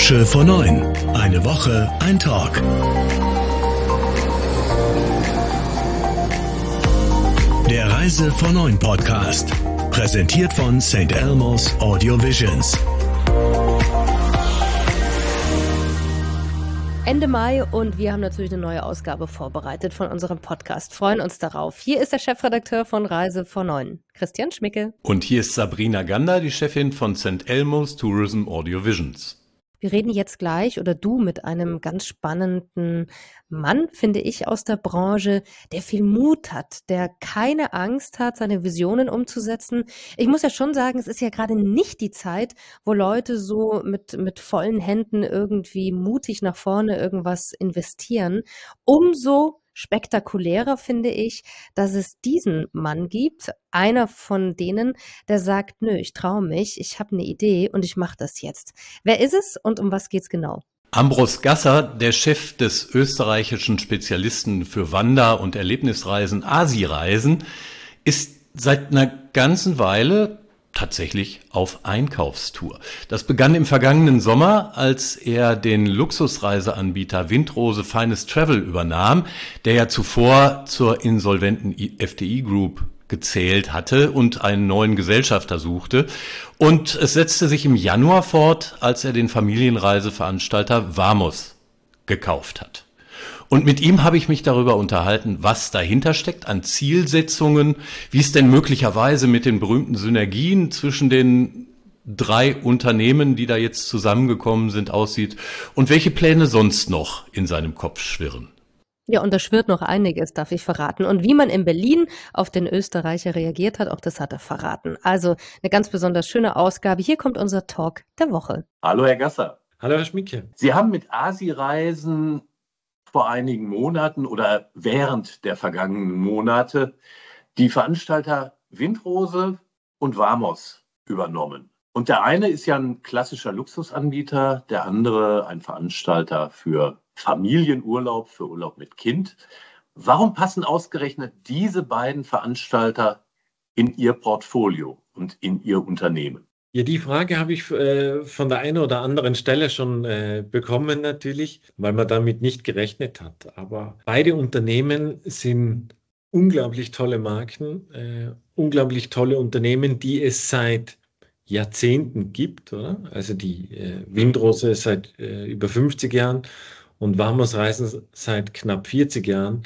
Branche vor 9. Eine Woche, ein Talk. Der Reise vor 9 Podcast. Präsentiert von St. Elmo's Audio Visions. Ende Mai und wir haben natürlich eine neue Ausgabe vorbereitet von unserem Podcast. Freuen uns darauf. Hier ist der Chefredakteur von Reise vor 9, Christian Schmicke. Und hier ist Sabrina Gander, die Chefin von St. Elmo's Tourism Audio Visions. Wir reden jetzt gleich oder du mit einem ganz spannenden Mann, finde ich, aus der Branche, der viel Mut hat, der keine Angst hat, seine Visionen umzusetzen. Ich muss ja schon sagen, es ist ja gerade nicht die Zeit, wo Leute so mit vollen Händen irgendwie mutig nach vorne irgendwas investieren. Umso spektakulärer finde ich, dass es diesen Mann gibt, einer von denen, der sagt, nö, ich traue mich, ich habe eine Idee und ich mache das jetzt. Wer ist es und um was geht's genau? Ambros Gasser, der Chef des österreichischen Spezialisten für Wander- und Erlebnisreisen Asi-Reisen, ist seit einer ganzen Weile tatsächlich auf Einkaufstour. Das begann im vergangenen Sommer, als er den Luxusreiseanbieter Windrose Finest Travel übernahm, der ja zuvor zur insolventen FDI Group gezählt hatte und einen neuen Gesellschafter suchte. Und es setzte sich im Januar fort, als er den Familienreiseveranstalter Vamos gekauft hat. Und mit ihm habe ich mich darüber unterhalten, was dahinter steckt an Zielsetzungen, wie es denn möglicherweise mit den berühmten Synergien zwischen den 3 Unternehmen, die da jetzt zusammengekommen sind, aussieht und welche Pläne sonst noch in seinem Kopf schwirren. Ja, und da schwirrt noch einiges, darf ich verraten. Und wie man in Berlin auf den Österreicher reagiert hat, auch das hat er verraten. Also eine ganz besonders schöne Ausgabe. Hier kommt unser Talk der Woche. Hallo Herr Gasser. Hallo Herr Schmicke. Sie haben mit Asi-Reisen vor einigen Monaten oder während der vergangenen Monate die Veranstalter Windrose und Vamos übernommen. Und der eine ist ja ein klassischer Luxusanbieter, der andere ein Veranstalter für Familienurlaub, für Urlaub mit Kind. Warum passen ausgerechnet diese beiden Veranstalter in Ihr Portfolio und in Ihr Unternehmen? Ja, die Frage habe ich von der einen oder anderen Stelle schon bekommen natürlich, weil man damit nicht gerechnet hat. Aber beide Unternehmen sind unglaublich tolle Marken, unglaublich tolle Unternehmen, die es seit Jahrzehnten gibt, oder? Also die Windrose seit über 50 Jahren und Vamos Reisen seit knapp 40 Jahren.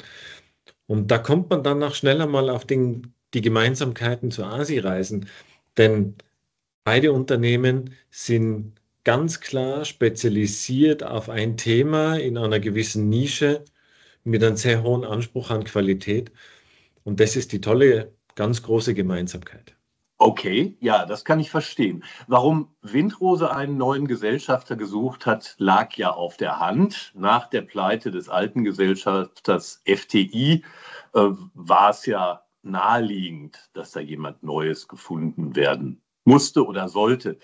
Und da kommt man dann auch schneller mal auf die Gemeinsamkeiten zu Asi-Reisen, denn beide Unternehmen sind ganz klar spezialisiert auf ein Thema in einer gewissen Nische mit einem sehr hohen Anspruch an Qualität. Und das ist die tolle, ganz große Gemeinsamkeit. Okay, ja, das kann ich verstehen. Warum Windrose einen neuen Gesellschafter gesucht hat, lag ja auf der Hand. Nach der Pleite des alten Gesellschafters FTI war es ja naheliegend, dass da jemand Neues gefunden werden musste oder sollte.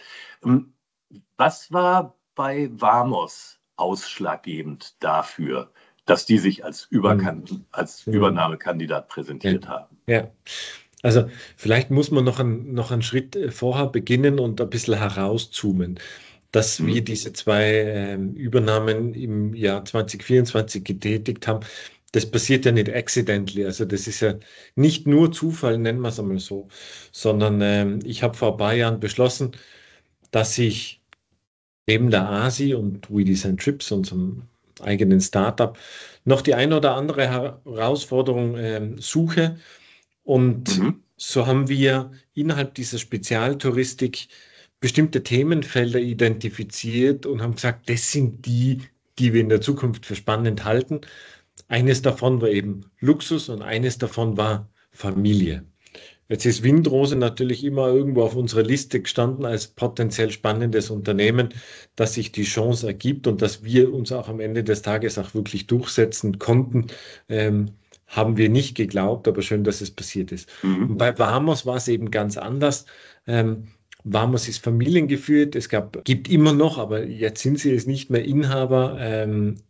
Was war bei Vamos ausschlaggebend dafür, dass die sich als Übernahmekandidat präsentiert haben? Ja, also vielleicht muss man noch einen Schritt vorher beginnen und ein bisschen herauszoomen, dass wir diese 2 Übernahmen im Jahr 2024 getätigt haben. Das passiert ja nicht accidentally, also das ist ja nicht nur Zufall, nennen wir es einmal so, sondern ich habe vor ein paar Jahren beschlossen, dass ich neben der Asi und We Design Trips, unserem eigenen Startup, noch die ein oder andere Herausforderung suche. Und so haben wir innerhalb dieser Spezialtouristik bestimmte Themenfelder identifiziert und haben gesagt, das sind die wir in der Zukunft für spannend halten. Eines davon war eben Luxus und eines davon war Familie. Jetzt ist Windrose natürlich immer irgendwo auf unserer Liste gestanden als potenziell spannendes Unternehmen, dass sich die Chance ergibt und dass wir uns auch am Ende des Tages auch wirklich durchsetzen konnten, haben wir nicht geglaubt, aber schön, dass es passiert ist. Und bei Vamos war es eben ganz anders. Vamos ist familiengeführt, gibt immer noch, aber jetzt sind sie es nicht mehr Inhaber,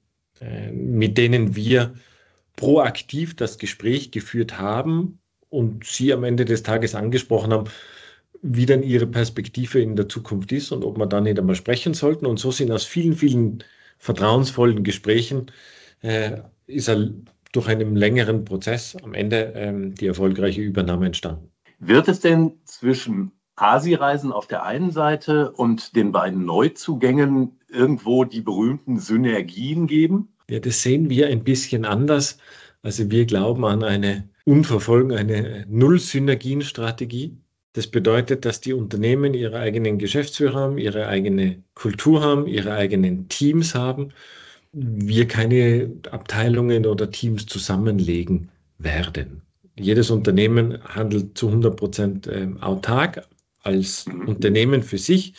mit denen wir proaktiv das Gespräch geführt haben und sie am Ende des Tages angesprochen haben, wie dann ihre Perspektive in der Zukunft ist und ob wir da nicht einmal sprechen sollten. Und so sind aus vielen, vielen vertrauensvollen Gesprächen ist durch einen längeren Prozess am Ende die erfolgreiche Übernahme entstanden. Wird es denn zwischen Asi-Reisen auf der einen Seite und den beiden Neuzugängen irgendwo die berühmten Synergien geben? Ja, das sehen wir ein bisschen anders. Also wir glauben an eine Null-Synergien-Strategie. Das bedeutet, dass die Unternehmen ihre eigenen Geschäftsführer haben, ihre eigene Kultur haben, ihre eigenen Teams haben. Wir keine Abteilungen oder Teams zusammenlegen werden. Jedes Unternehmen handelt zu 100% autark als Unternehmen für sich.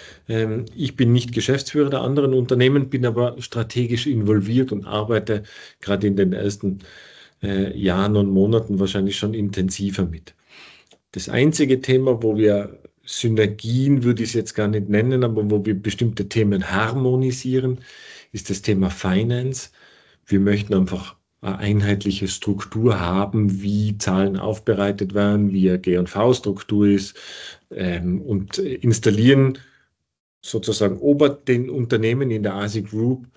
Ich bin nicht Geschäftsführer der anderen Unternehmen, bin aber strategisch involviert und arbeite gerade in den ersten Jahren und Monaten wahrscheinlich schon intensiver mit. Das einzige Thema, wo wir Synergien, würde ich es jetzt gar nicht nennen, aber wo wir bestimmte Themen harmonisieren, ist das Thema Finance. Wir möchten einfach eine einheitliche Struktur haben, wie Zahlen aufbereitet werden, wie eine G&V-Struktur ist und installieren sozusagen ober den Unternehmen in der ASI Group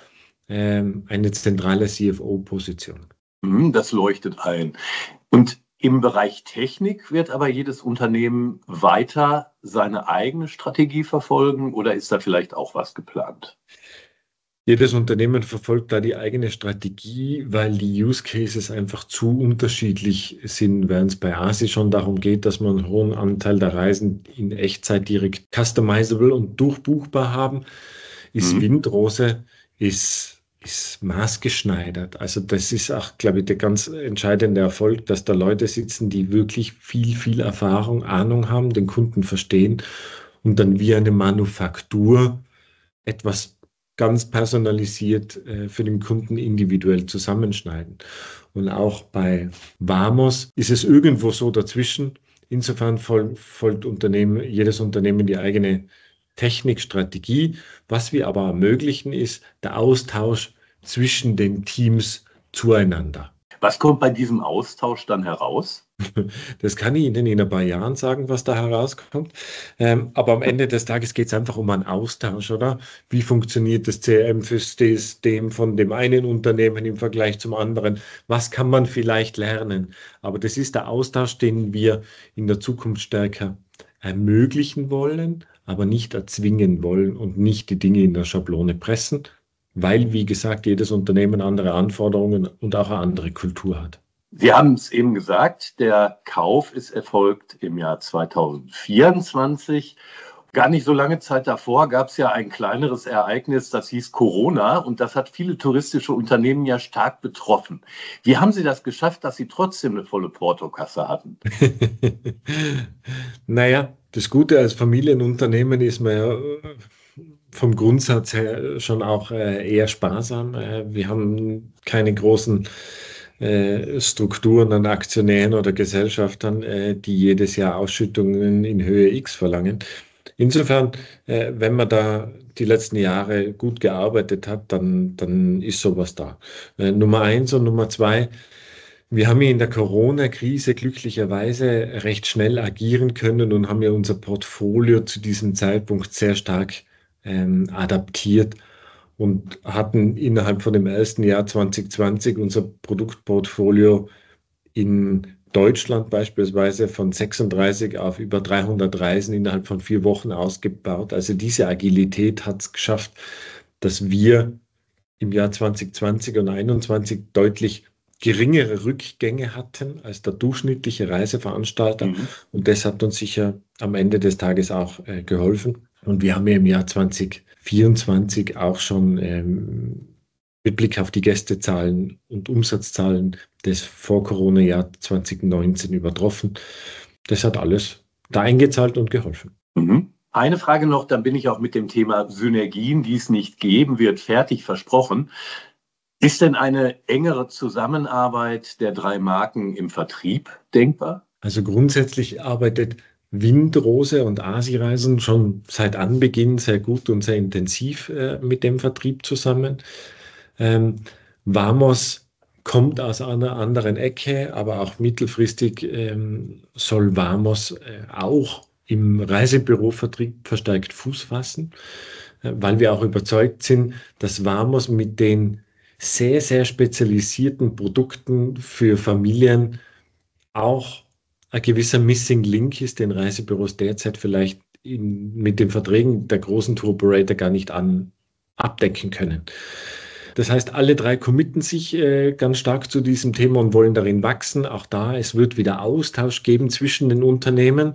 eine zentrale CFO-Position. Das leuchtet ein. Und im Bereich Technik wird aber jedes Unternehmen weiter seine eigene Strategie verfolgen oder ist da vielleicht auch was geplant? Jedes Unternehmen verfolgt da die eigene Strategie, weil die Use Cases einfach zu unterschiedlich sind, während es bei ASI schon darum geht, dass man einen hohen Anteil der Reisen in Echtzeit direkt customizable und durchbuchbar haben, ist Windrose ist maßgeschneidert. Also das ist auch, glaube ich, der ganz entscheidende Erfolg, dass da Leute sitzen, die wirklich viel Erfahrung, Ahnung haben, den Kunden verstehen und dann wie eine Manufaktur etwas ganz personalisiert für den Kunden individuell zusammenschneiden. Und auch bei Vamos ist es irgendwo so dazwischen. Insofern folgt jedes Unternehmen die eigene Technikstrategie. Was wir aber ermöglichen, ist der Austausch zwischen den Teams zueinander. Was kommt bei diesem Austausch dann heraus? Das kann ich Ihnen in ein paar Jahren sagen, was da herauskommt. Aber am Ende des Tages geht es einfach um einen Austausch, oder? Wie funktioniert das CRM-System von dem einen Unternehmen im Vergleich zum anderen? Was kann man vielleicht lernen? Aber das ist der Austausch, den wir in der Zukunft stärker ermöglichen wollen, aber nicht erzwingen wollen und nicht die Dinge in der Schablone pressen, weil, wie gesagt, jedes Unternehmen andere Anforderungen und auch eine andere Kultur hat. Sie haben es eben gesagt, der Kauf ist erfolgt im Jahr 2024. Gar nicht so lange Zeit davor gab es ja ein kleineres Ereignis, das hieß Corona, und das hat viele touristische Unternehmen ja stark betroffen. Wie haben Sie das geschafft, dass Sie trotzdem eine volle Portokasse hatten? Naja, das Gute als Familienunternehmen ist man ja vom Grundsatz her schon auch eher sparsam. Wir haben keine großen Strukturen an Aktionären oder Gesellschaftern, die jedes Jahr Ausschüttungen in Höhe X verlangen. Insofern, wenn man da die letzten Jahre gut gearbeitet hat, dann ist sowas da. Nummer 1 und Nummer 2, wir haben ja in der Corona-Krise glücklicherweise recht schnell agieren können und haben ja unser Portfolio zu diesem Zeitpunkt sehr stark adaptiert und hatten innerhalb von dem ersten Jahr 2020 unser Produktportfolio in Deutschland beispielsweise von 36 auf über 300 Reisen innerhalb von 4 Wochen ausgebaut. Also diese Agilität hat es geschafft, dass wir im Jahr 2020 und 2021 deutlich geringere Rückgänge hatten als der durchschnittliche Reiseveranstalter. Und das hat uns sicher am Ende des Tages auch geholfen. Und wir haben ja im Jahr 2024 auch schon mit Blick auf die Gästezahlen und Umsatzzahlen des Vor-Corona-Jahr 2019 übertroffen. Das hat alles da eingezahlt und geholfen. Eine Frage noch, dann bin ich auch mit dem Thema Synergien, die es nicht geben wird, fertig versprochen. Ist denn eine engere Zusammenarbeit der 3 Marken im Vertrieb denkbar? Also grundsätzlich arbeitet Windrose und ASI-Reisen schon seit Anbeginn sehr gut und sehr intensiv mit dem Vertrieb zusammen. Vamos kommt aus einer anderen Ecke, aber auch mittelfristig soll Vamos auch im Reisebürovertrieb verstärkt Fuß fassen, weil wir auch überzeugt sind, dass Vamos mit den sehr, sehr spezialisierten Produkten für Familien auch ein gewisser Missing Link ist, den Reisebüros derzeit vielleicht mit den Verträgen der großen Tour Operator gar nicht abdecken können. Das heißt, alle drei committen sich ganz stark zu diesem Thema und wollen darin wachsen. Auch da, es wird wieder Austausch geben zwischen den Unternehmen.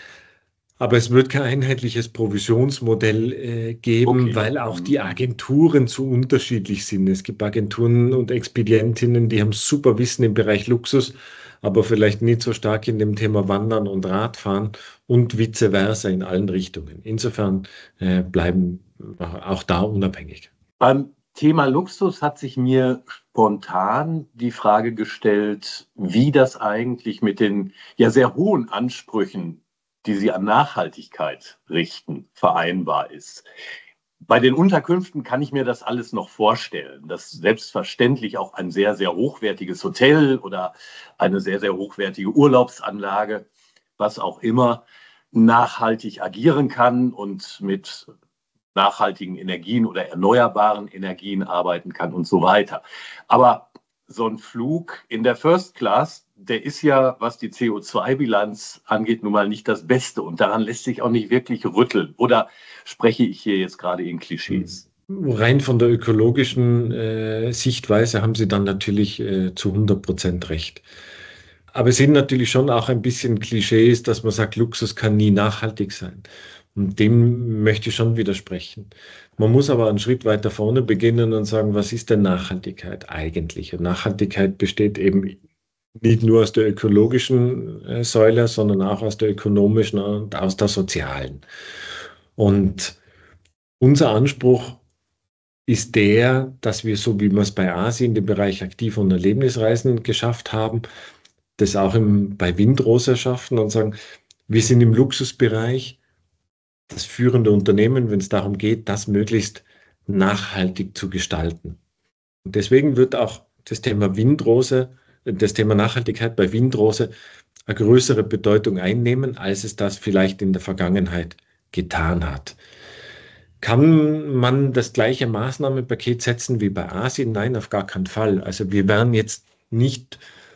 Aber es wird kein einheitliches Provisionsmodell geben, weil auch die Agenturen zu unterschiedlich sind. Es gibt Agenturen und Expedientinnen, die haben super Wissen im Bereich Luxus, aber vielleicht nicht so stark in dem Thema Wandern und Radfahren und vice versa in allen Richtungen. Insofern bleiben wir auch da unabhängig. Beim Thema Luxus hat sich mir spontan die Frage gestellt, wie das eigentlich mit den ja sehr hohen Ansprüchen, die Sie an Nachhaltigkeit richten, vereinbar ist. Bei den Unterkünften kann ich mir das alles noch vorstellen, dass selbstverständlich auch ein sehr, sehr hochwertiges Hotel oder eine sehr, sehr hochwertige Urlaubsanlage, was auch immer, nachhaltig agieren kann und mit nachhaltigen Energien oder erneuerbaren Energien arbeiten kann und so weiter. Aber so ein Flug in der First Class, der ist ja, was die CO2-Bilanz angeht, nun mal nicht das Beste. Und daran lässt sich auch nicht wirklich rütteln. Oder spreche ich hier jetzt gerade in Klischees? Rein von der ökologischen Sichtweise haben Sie dann natürlich zu 100% recht. Aber es sind natürlich schon auch ein bisschen Klischees, dass man sagt, Luxus kann nie nachhaltig sein. Und dem möchte ich schon widersprechen. Man muss aber einen Schritt weiter vorne beginnen und sagen, was ist denn Nachhaltigkeit eigentlich? Und Nachhaltigkeit besteht eben nicht nur aus der ökologischen Säule, sondern auch aus der ökonomischen und aus der sozialen. Und unser Anspruch ist der, dass wir, so wie wir es bei Asien, den Bereich Aktiv- und Erlebnisreisen geschafft haben, das auch bei Windrose schaffen und sagen, wir sind im Luxusbereich das führende Unternehmen, wenn es darum geht, das möglichst nachhaltig zu gestalten. Und deswegen wird auch das Thema Nachhaltigkeit bei Windrose eine größere Bedeutung einnehmen, als es das vielleicht in der Vergangenheit getan hat. Kann man das gleiche Maßnahmenpaket setzen wie bei Asien? Nein, auf gar keinen Fall. Also wir werden jetzt nicht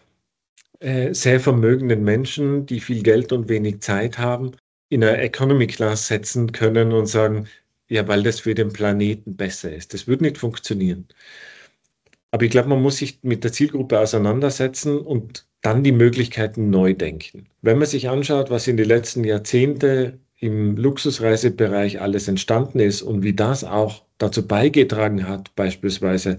sehr vermögenden Menschen, die viel Geld und wenig Zeit haben, in einer Economy Class setzen können und sagen, ja, weil das für den Planeten besser ist. Das wird nicht funktionieren. Aber ich glaube, man muss sich mit der Zielgruppe auseinandersetzen und dann die Möglichkeiten neu denken. Wenn man sich anschaut, was in den letzten Jahrzehnten im Luxusreisebereich alles entstanden ist und wie das auch dazu beigetragen hat, beispielsweise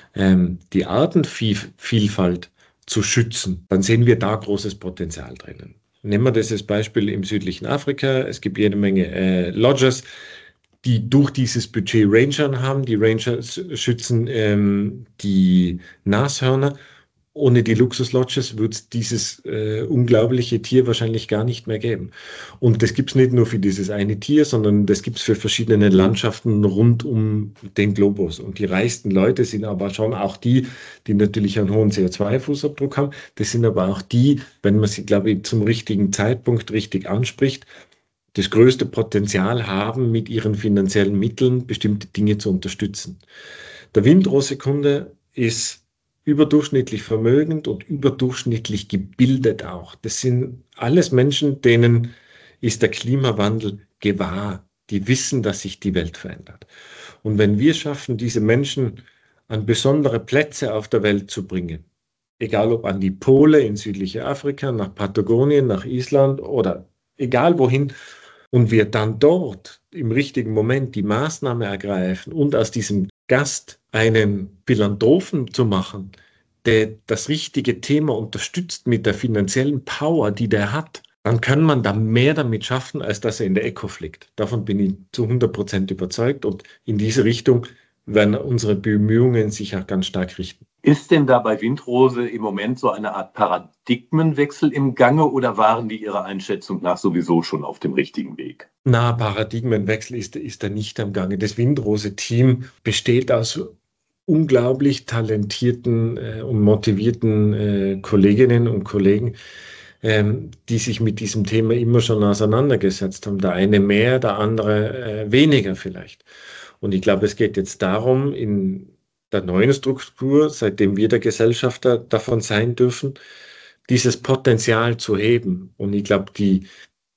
die Artenvielfalt zu schützen, dann sehen wir da großes Potenzial drinnen. Nehmen wir das als Beispiel im südlichen Afrika. Es gibt jede Menge Lodges, die durch dieses Budget Rangern haben. Die Ranger schützen die Nashörner. Ohne die Luxuslodges wird es dieses unglaubliche Tier wahrscheinlich gar nicht mehr geben. Und das gibt es nicht nur für dieses eine Tier, sondern das gibt es für verschiedene Landschaften rund um den Globus. Und die reichsten Leute sind aber schon auch die natürlich einen hohen CO2-Fußabdruck haben. Das sind aber auch die, wenn man sie, glaube ich, zum richtigen Zeitpunkt richtig anspricht, das größte Potenzial haben, mit ihren finanziellen Mitteln bestimmte Dinge zu unterstützen. Der Windrose-Kunde ist überdurchschnittlich vermögend und überdurchschnittlich gebildet auch. Das sind alles Menschen, denen ist der Klimawandel gewahr. Die wissen, dass sich die Welt verändert. Und wenn wir schaffen, diese Menschen an besondere Plätze auf der Welt zu bringen, egal ob an die Pole in südliche Afrika, nach Patagonien, nach Island oder egal wohin, und wir dann dort im richtigen Moment die Maßnahme ergreifen und aus diesem Gast einen Philanthropen zu machen, der das richtige Thema unterstützt mit der finanziellen Power, die der hat, dann kann man da mehr damit schaffen, als dass er in der Eco fliegt. Davon bin ich zu 100% überzeugt und in diese Richtung werden unsere Bemühungen sich auch ganz stark richten. Ist denn da bei Windrose im Moment so eine Art Paradigmenwechsel im Gange oder waren die Ihrer Einschätzung nach sowieso schon auf dem richtigen Weg? Na, Paradigmenwechsel ist da nicht am Gange. Das Windrose-Team besteht aus unglaublich talentierten und motivierten Kolleginnen und Kollegen, die sich mit diesem Thema immer schon auseinandergesetzt haben. Der eine mehr, der andere weniger vielleicht. Und ich glaube, es geht jetzt darum, in der neuen Struktur, seitdem wir der Gesellschafter davon sein dürfen, dieses Potenzial zu heben. Und ich glaube, die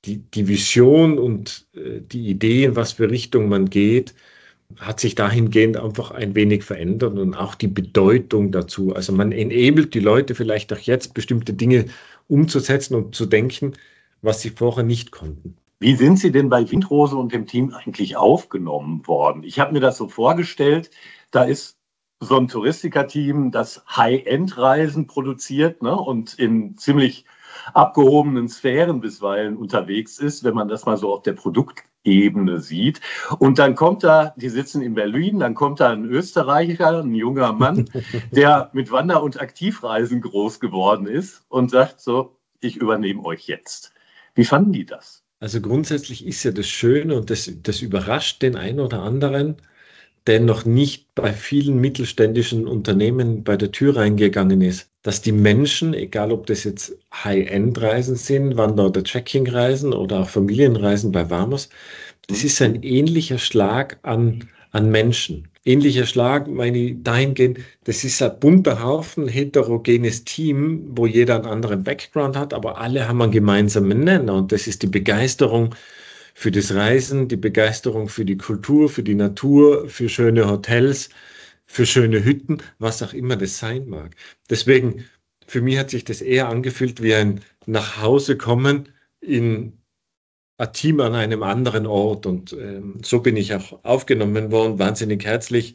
Vision und die Idee, in was für Richtung man geht, hat sich dahingehend einfach ein wenig verändert und auch die Bedeutung dazu. Also man enabled die Leute vielleicht auch jetzt, bestimmte Dinge umzusetzen und zu denken, was sie vorher nicht konnten. Wie sind Sie denn bei Windrose und dem Team eigentlich aufgenommen worden? Ich habe mir das so vorgestellt, da ist so ein Touristiker-Team, das High-End-Reisen produziert, ne, und in ziemlich abgehobenen Sphären bisweilen unterwegs ist, wenn man das mal so auf der Produktebene sieht. Und dann kommt da, die sitzen in Berlin, dann kommt da ein Österreicher, ein junger Mann, der mit Wander- und Aktivreisen groß geworden ist und sagt so, ich übernehme euch jetzt. Wie fanden die das? Also grundsätzlich ist ja das Schöne und das überrascht den einen oder anderen, der noch nicht bei vielen mittelständischen Unternehmen bei der Tür reingegangen ist, dass die Menschen, egal ob das jetzt High-End-Reisen sind, Wander- oder Trekking-Reisen oder auch Familienreisen bei Vamos, das ist ein ähnlicher Schlag an Menschen. Ähnlicher Schlag, meine ich, dahingehend, das ist ein bunter Haufen, heterogenes Team, wo jeder einen anderen Background hat, aber alle haben einen gemeinsamen Nenner und das ist die Begeisterung für das Reisen, die Begeisterung für die Kultur, für die Natur, für schöne Hotels, für schöne Hütten, was auch immer das sein mag. Deswegen, für mich hat sich das eher angefühlt wie ein Nachhausekommen in ein Team an einem anderen Ort. Und so bin ich auch aufgenommen worden, wahnsinnig herzlich,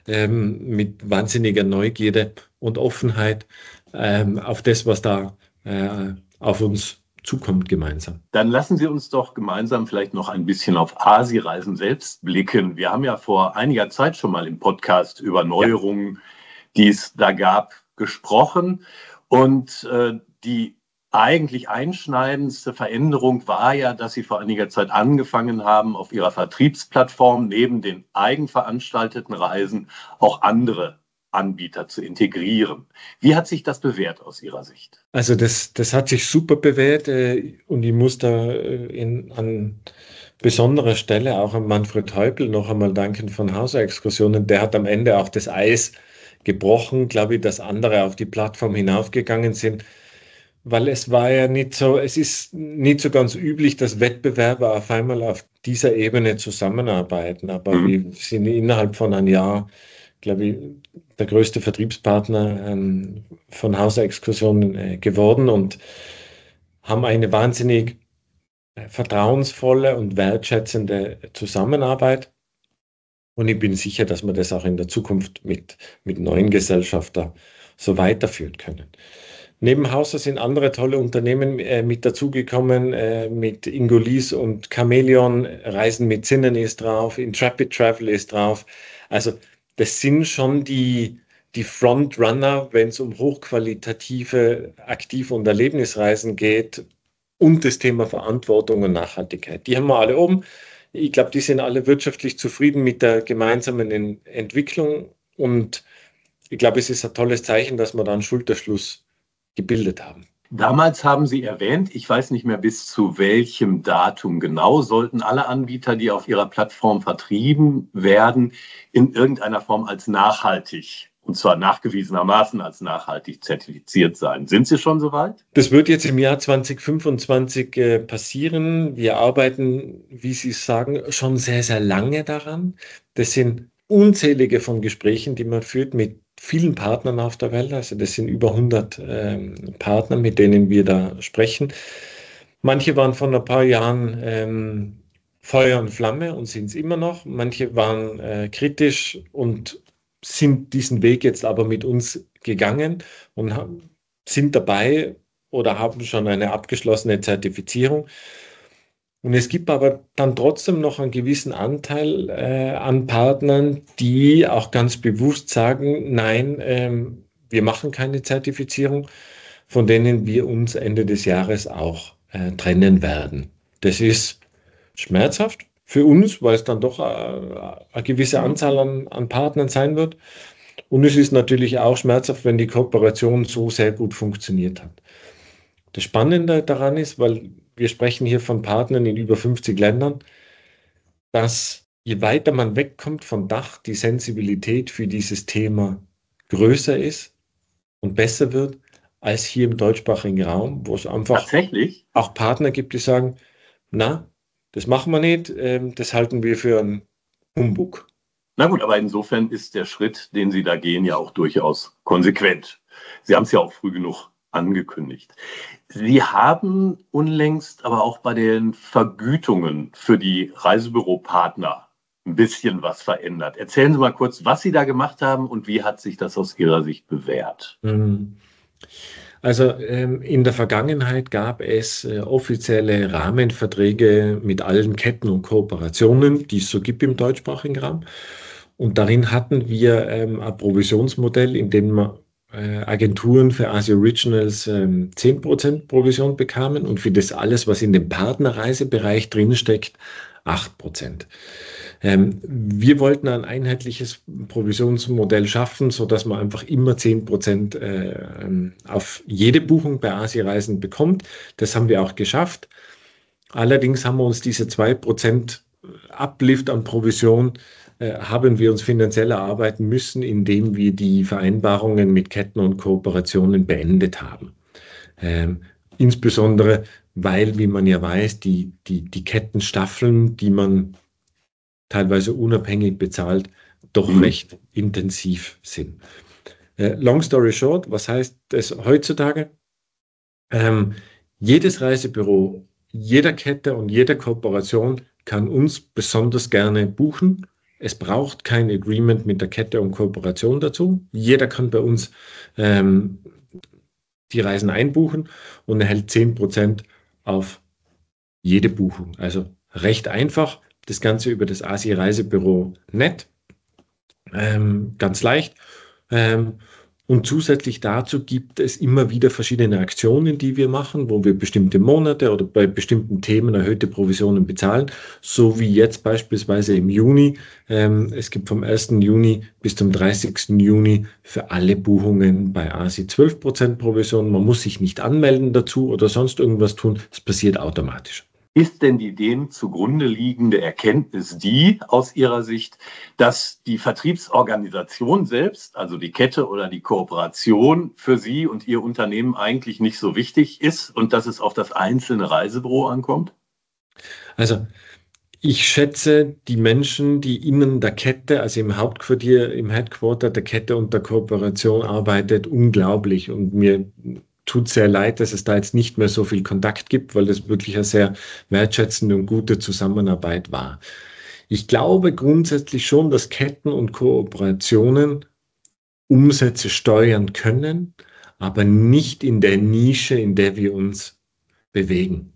mit wahnsinniger Neugierde und Offenheit auf das, was da auf uns zukommt gemeinsam. Dann lassen Sie uns doch gemeinsam vielleicht noch ein bisschen auf Asi-Reisen selbst blicken. Wir haben ja vor einiger Zeit schon mal im Podcast über Neuerungen, die es da gab, gesprochen. Und die eigentlich einschneidendste Veränderung war ja, dass Sie vor einiger Zeit angefangen haben, auf Ihrer Vertriebsplattform neben den eigenveranstalteten Reisen auch andere Anbieter zu integrieren. Wie hat sich das bewährt aus Ihrer Sicht? Also das hat sich super bewährt und ich muss da an besonderer Stelle auch an Manfred Häupl noch einmal danken von Hauser-Exkursionen. Der hat am Ende auch das Eis gebrochen, glaube ich, dass andere auf die Plattform hinaufgegangen sind, weil es ist nicht so ganz üblich, dass Wettbewerber auf einmal auf dieser Ebene zusammenarbeiten, aber wir sind innerhalb von einem Jahr, glaube ich, der größte Vertriebspartner von Hauser-Exkursionen geworden und haben eine wahnsinnig vertrauensvolle und wertschätzende Zusammenarbeit. Und ich bin sicher, dass wir das auch in der Zukunft mit neuen Gesellschaftern so weiterführen können. Neben Hauser sind andere tolle Unternehmen mit dazugekommen, mit Ingolis und Chamäleon, Reisen mit Sinnen ist drauf, Intrepid Travel ist drauf. Also das sind schon die Frontrunner, wenn es um hochqualitative Aktiv- und Erlebnisreisen geht und das Thema Verantwortung und Nachhaltigkeit. Die haben wir alle oben. Ich glaube, die sind alle wirtschaftlich zufrieden mit der gemeinsamen Entwicklung und ich glaube, es ist ein tolles Zeichen, dass wir da einen Schulterschluss gebildet haben. Damals haben Sie erwähnt, ich weiß nicht mehr bis zu welchem Datum genau, sollten alle Anbieter, die auf Ihrer Plattform vertrieben werden, in irgendeiner Form als nachhaltig, und zwar nachgewiesenermaßen als nachhaltig zertifiziert sein. Sind Sie schon soweit? Das wird jetzt im Jahr 2025 passieren. Wir arbeiten, wie Sie sagen, schon sehr, sehr lange daran. Das sind unzählige von Gesprächen, die man führt mit vielen Partnern auf der Welt. Also das sind über 100 Partner, mit denen wir da sprechen. Manche waren vor ein paar Jahren Feuer und Flamme und sind es immer noch. Manche waren kritisch und sind diesen Weg jetzt aber mit uns gegangen und sind dabei oder haben schon eine abgeschlossene Zertifizierung. Und es gibt aber dann trotzdem noch einen gewissen Anteil an Partnern, die auch ganz bewusst sagen, nein, wir machen keine Zertifizierung, von denen wir uns Ende des Jahres auch trennen werden. Das ist schmerzhaft für uns, weil es dann doch eine gewisse Anzahl an Partnern sein wird. Und es ist natürlich auch schmerzhaft, wenn die Kooperation so sehr gut funktioniert hat. Das Spannende daran ist, weil wir sprechen hier von Partnern in über 50 Ländern, dass je weiter man wegkommt von Dach, die Sensibilität für dieses Thema größer ist und besser wird, als hier im deutschsprachigen Raum, wo es einfach Tatsächlich? auch Partner gibt, die sagen, na, das machen wir nicht, das halten wir für einen Humbug. Na gut, aber insofern ist der Schritt, den Sie da gehen, ja auch durchaus konsequent. Sie haben es ja auch früh genug angekündigt. Sie haben unlängst aber auch bei den Vergütungen für die Reisebüropartner ein bisschen was verändert. Erzählen Sie mal kurz, was Sie da gemacht haben und wie hat sich das aus Ihrer Sicht bewährt? Also in der Vergangenheit gab es offizielle Rahmenverträge mit allen Ketten und Kooperationen, die es so gibt im deutschsprachigen Raum. Und darin hatten wir ein Provisionsmodell, in dem wir Agenturen für Asia Originals 10% Provision bekamen und für das alles, was in dem Partnerreisebereich drinsteckt, 8%. Wir wollten ein einheitliches Provisionsmodell schaffen, sodass man einfach immer 10% auf jede Buchung bei Asia-Reisen bekommt. Das haben wir auch geschafft. Allerdings haben wir uns diese 2% Uplift an Provision haben wir uns finanziell erarbeiten müssen, indem wir die Vereinbarungen mit Ketten und Kooperationen beendet haben. Insbesondere, weil, wie man ja weiß, die Kettenstaffeln, die man teilweise unabhängig bezahlt, doch recht intensiv sind. Long story short, was heißt das heutzutage? Jedes Reisebüro, jeder Kette und jede Kooperation kann uns besonders gerne buchen. Es braucht kein Agreement mit der Kette und Kooperation dazu. Jeder kann bei uns die Reisen einbuchen und erhält 10% auf jede Buchung. Also recht einfach. Das Ganze über das Asi-Reisebüro.net. Ganz leicht. Und zusätzlich dazu gibt es immer wieder verschiedene Aktionen, die wir machen, wo wir bestimmte Monate oder bei bestimmten Themen erhöhte Provisionen bezahlen, so wie jetzt beispielsweise im Juni. Es gibt vom 1. Juni bis zum 30. Juni für alle Buchungen bei Asi 12% Provision. Man muss sich nicht anmelden dazu oder sonst irgendwas tun. Es passiert automatisch. Ist denn die dem zugrunde liegende Erkenntnis die aus Ihrer Sicht, dass die Vertriebsorganisation selbst, also die Kette oder die Kooperation für Sie und Ihr Unternehmen eigentlich nicht so wichtig ist und dass es auf das einzelne Reisebüro ankommt? Also ich schätze die Menschen, die innen der Kette, also im Hauptquartier, im Headquarter der Kette und der Kooperation arbeitet, unglaublich, und mir tut sehr leid, dass es da jetzt nicht mehr so viel Kontakt gibt, weil das wirklich eine sehr wertschätzende und gute Zusammenarbeit war. Ich glaube grundsätzlich schon, dass Ketten und Kooperationen Umsätze steuern können, aber nicht in der Nische, in der wir uns bewegen.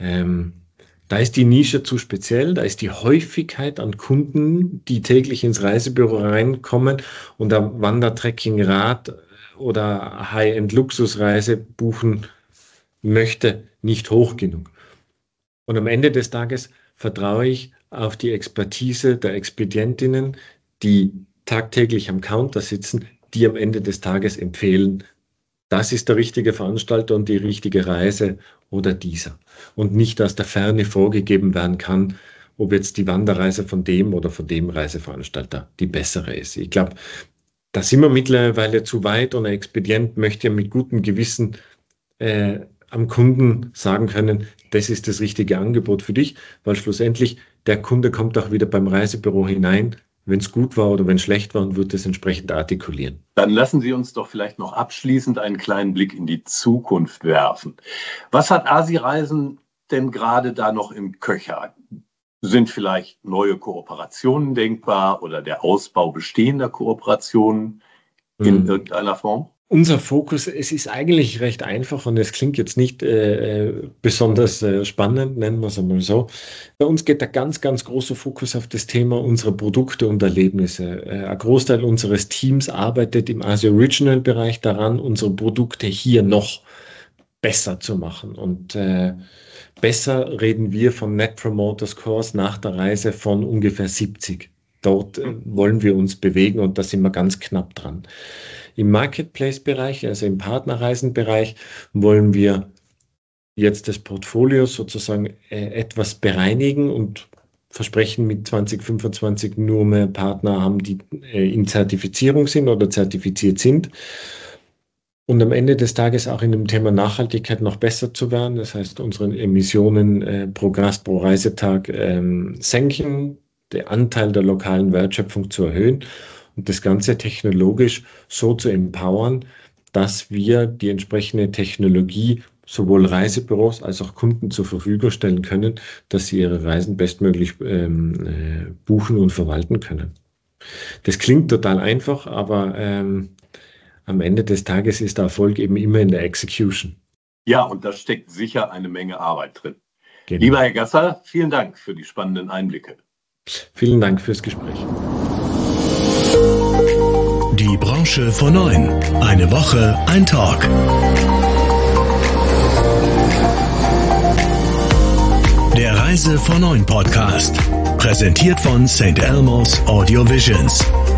Da ist die Nische zu speziell, da ist die Häufigkeit an Kunden, die täglich ins Reisebüro reinkommen und am Wandertrekkingrad oder High-End-Luxusreise buchen möchte, nicht hoch genug. Und am Ende des Tages vertraue ich auf die Expertise der Expedientinnen, die tagtäglich am Counter sitzen, die am Ende des Tages empfehlen, das ist der richtige Veranstalter und die richtige Reise oder dieser. Und nicht aus der Ferne vorgegeben werden kann, ob jetzt die Wanderreise von dem oder von dem Reiseveranstalter die bessere ist. Ich glaube, da sind wir mittlerweile zu weit, und ein Expedient möchte ja mit gutem Gewissen am Kunden sagen können, das ist das richtige Angebot für dich, weil schlussendlich der Kunde kommt auch wieder beim Reisebüro hinein, wenn es gut war oder wenn es schlecht war, und wird es entsprechend artikulieren. Dann lassen Sie uns doch vielleicht noch abschließend einen kleinen Blick in die Zukunft werfen. Was hat Asi-Reisen denn gerade da noch im Köcher? Sind vielleicht neue Kooperationen denkbar oder der Ausbau bestehender Kooperationen in irgendeiner Form? Unser Fokus, es ist eigentlich recht einfach und es klingt jetzt nicht besonders spannend, nennen wir es einmal so. Bei uns geht der ganz, ganz große Fokus auf das Thema unserer Produkte und Erlebnisse. Ein Großteil unseres Teams arbeitet im Asia Original Bereich daran, unsere Produkte hier noch besser zu machen. Und besser reden wir von Net Promoter Scores nach der Reise von ungefähr 70. Dort wollen wir uns bewegen und da sind wir ganz knapp dran. Im Marketplace-Bereich, also im Partnerreisenbereich, wollen wir jetzt das Portfolio sozusagen etwas bereinigen und versprechen, mit 2025 nur mehr Partner haben, die in Zertifizierung sind oder zertifiziert sind. Und am Ende des Tages auch in dem Thema Nachhaltigkeit noch besser zu werden. Das heißt, unsere Emissionen pro Gast, pro Reisetag senken, den Anteil der lokalen Wertschöpfung zu erhöhen und das Ganze technologisch so zu empowern, dass wir die entsprechende Technologie sowohl Reisebüros als auch Kunden zur Verfügung stellen können, dass sie ihre Reisen bestmöglich buchen und verwalten können. Das klingt total einfach, aber am Ende des Tages ist der Erfolg eben immer in der Execution. Ja, und da steckt sicher eine Menge Arbeit drin. Genau. Lieber Herr Gasser, vielen Dank für die spannenden Einblicke. Vielen Dank fürs Gespräch. Die Branche vor 9. Eine Woche, ein Talk. Der Reise vor 9 Podcast. Präsentiert von St. Elmo's Audio Visions.